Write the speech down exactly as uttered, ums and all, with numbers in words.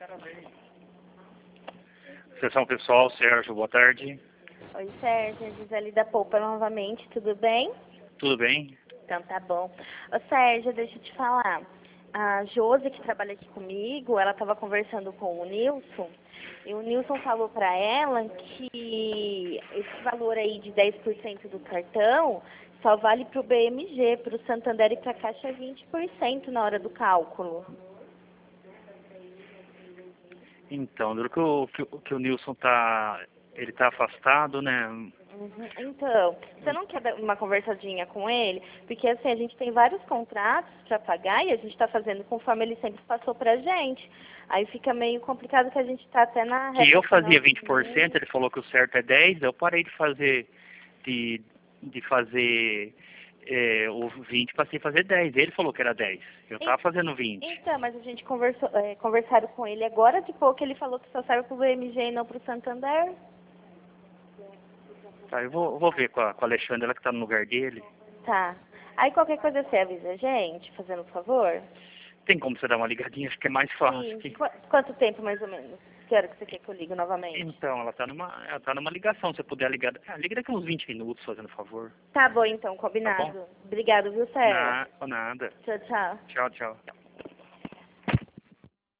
Sessão pessoal, Sérgio, boa tarde. Oi, Sérgio, Gisele da Poupa novamente, tudo bem? Tudo bem? Então tá bom. Ô, Sérgio, deixa eu te falar. A Josi, que trabalha aqui comigo, ela estava conversando com o Nilson, e o Nilson falou para ela que esse valor aí de dez por cento do cartão só vale para o B M G, para o Santander e para a Caixa vinte por cento na hora do cálculo. Então, do que o, que, o- que o Nilson tá, ele tá afastado, né? Uhum. Então, você não quer dar uma conversadinha com ele? Porque assim, a gente tem vários contratos para pagar e a gente está fazendo conforme ele sempre passou pra gente. Aí fica meio complicado que a gente está até na Que reta eu final fazia do vinte por mês. cento, ele falou que o certo é dez, eu parei de fazer, de, de fazer é, o vinte, passei a fazer dez. Ele falou que era dez. Eu tava fazendo vinte. Então, mas a gente conversou, é, conversaram com ele agora de pouco, ele falou que só serve pro B M G e não pro Santander. Tá, eu vou, vou ver com a, com a Alexandra, ela que tá no lugar dele. Tá. Aí qualquer coisa você avisa a gente, fazendo um favor? Tem como você dar uma ligadinha, acho que é mais fácil. Sim. que- Qu- quanto tempo mais ou menos? Que hora que você quer que eu ligue novamente? Então, ela tá numa, ela tá numa ligação, se você puder ligar, ah, liga daqui uns vinte minutos, fazendo favor. Tá bom então, Tá bom? combinado. Obrigado, viu, Sérgio? Na, nada. Tchau, tchau. Tchau, tchau.